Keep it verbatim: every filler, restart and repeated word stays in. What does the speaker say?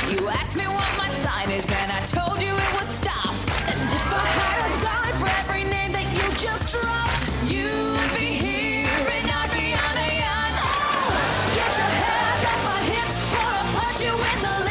You asked me what my sign is, and I told you it was stop. And if I had a dime for every name that you just dropped, you'd be here and I'd be on a yacht. Oh, get your hands off my hips before I punch you in the